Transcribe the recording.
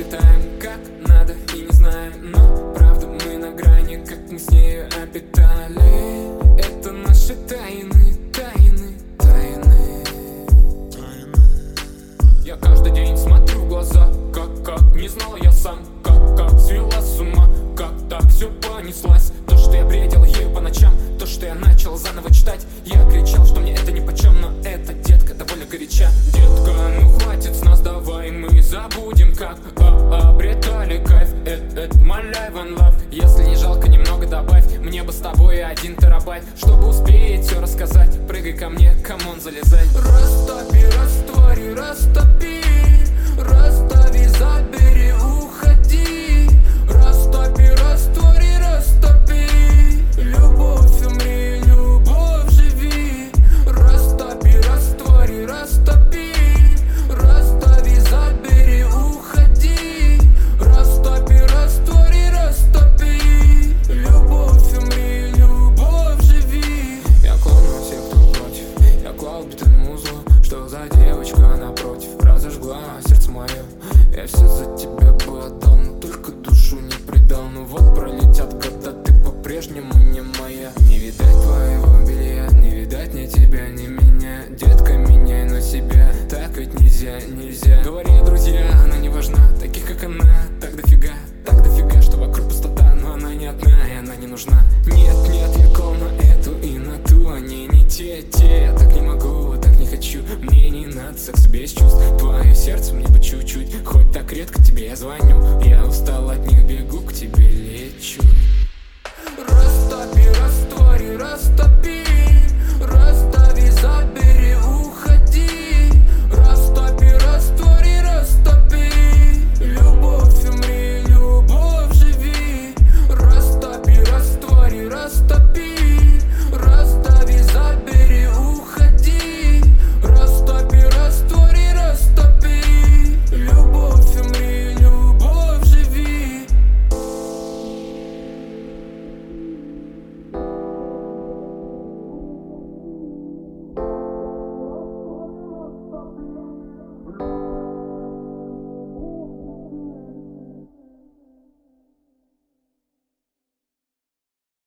летаем как надо и не знаем, но правда мы на грани, как мы с нею обитали. Это наши тайны, тайны, тайны. Я каждый день смотрю в глаза, как не знал я сам, как свела с ума, как так все понеслась. То, что я бредил ею по ночам, то, что я начал заново читать. Я кричал, что мне это нипочем, но эта детка довольно горяча. Детка, ну хватит с нас, давай мы забудем, как обретали кайф. Это my life and love. Если не жалко, немного добавь. Мне бы с тобой 1 терабайт, чтобы успеть все рассказать. Прыгай ко мне, камон, залезай. Растопи, раствори, растопи, расстави, забери, уходи. Растопи, раствори, растопи, любовь умри, любовь живи. Растопи, раствори, растопи, расстави, забери, уходи. Растопи, раствори, растопи, любовь умри, любовь живи. Я клон на всех, кто против, я клал битому злу. Что за девочка напротив разожгла сердце мое. Я все за тебя бы отдал, но только душу не предал. Ну вот пролетят года, ты по-прежнему не моя. Не видать твоего белья, не видать ни тебя, ни меня. Детка, меняй на себя, так ведь нельзя, нельзя. Говорили друзья, она не важна, таких как она так дофига, что вокруг пустота. Но она не одна и она не нужна. Нет, нет, я клал на эту и на ту, они не те. Я так не могу, так не хочу. Мне не надо секс без чувств, твое сердце мне бы чуть-чуть. Хоть так редко тебе я звоню.